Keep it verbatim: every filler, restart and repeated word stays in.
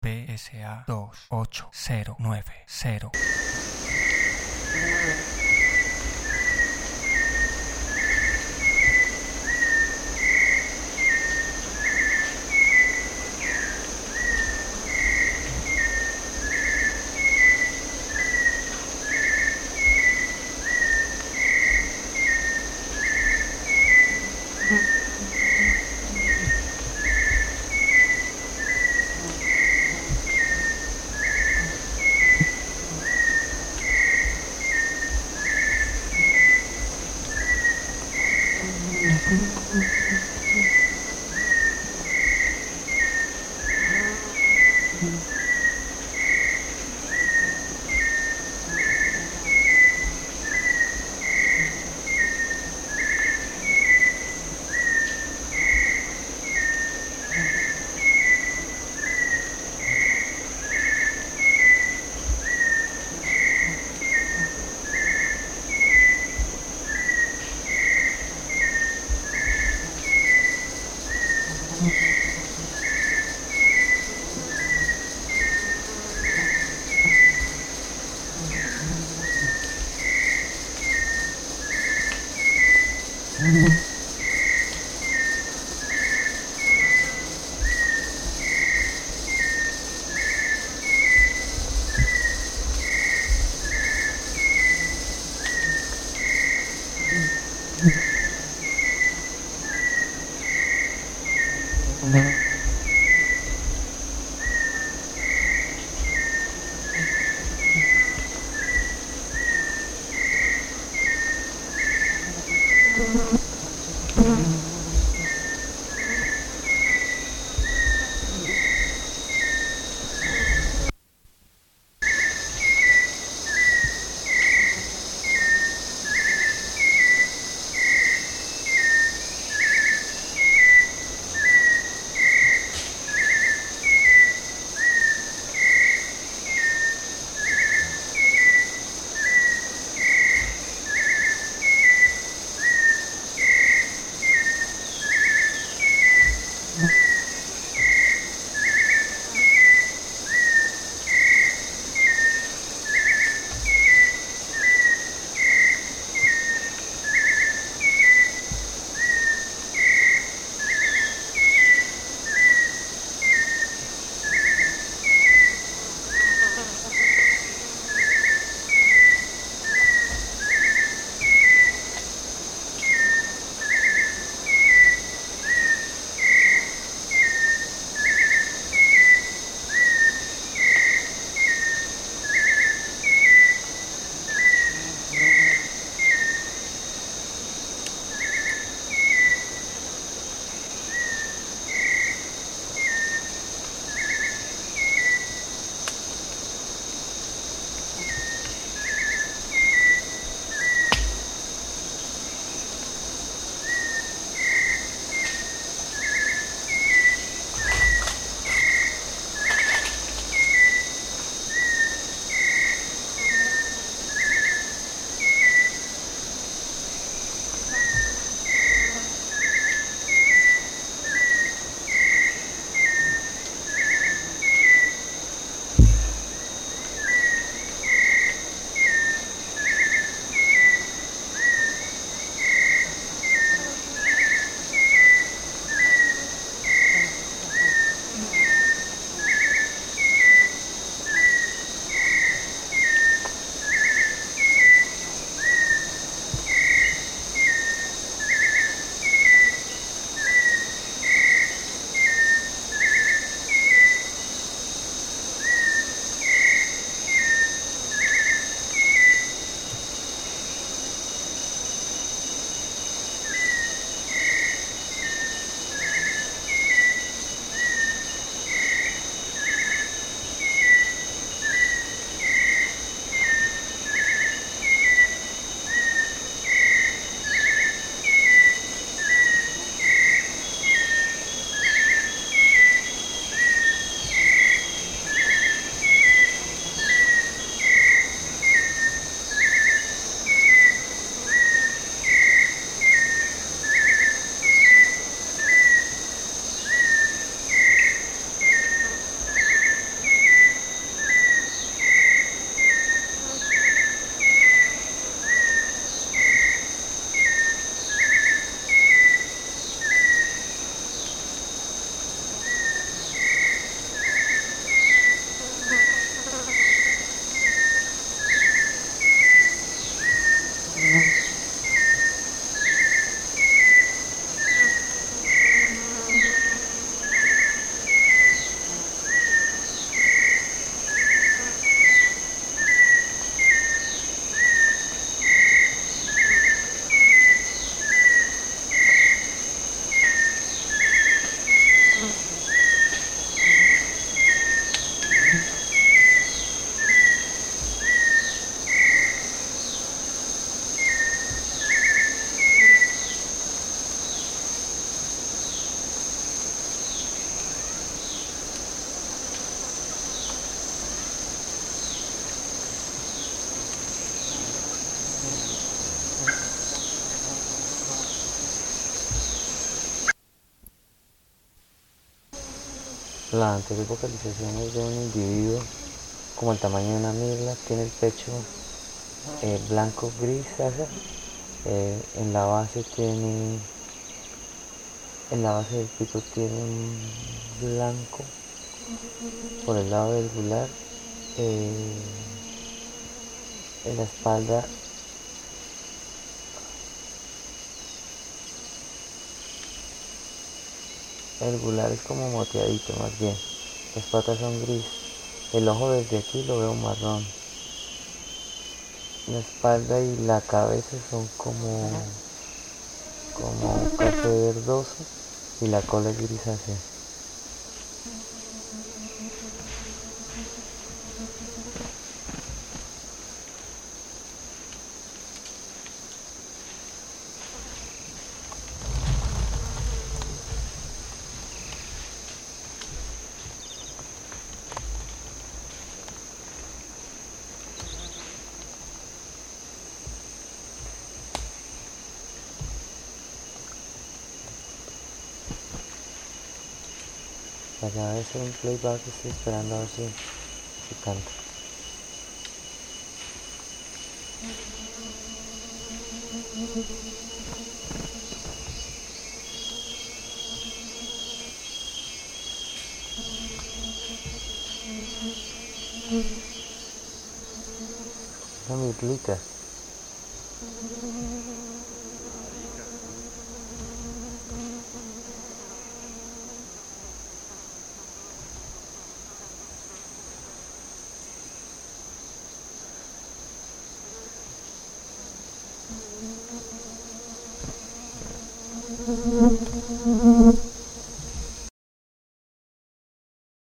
P S A dos ocho cero nueve cero. La anterior vocalización es de un individuo como el tamaño de una mirla, tiene el pecho eh, blanco grisáceo, eh, en la base tiene, en la base del pico tiene un blanco por el lado del gular, eh, en la espalda el gular es como moteadito más bien, las patas son gris, el ojo desde aquí lo veo marrón, la espalda y la cabeza son como, como café verdoso y la cola es grisácea. Acaba de hacer un playback, estoy esperando a ver si, si canta. Una mirlita. Thank you.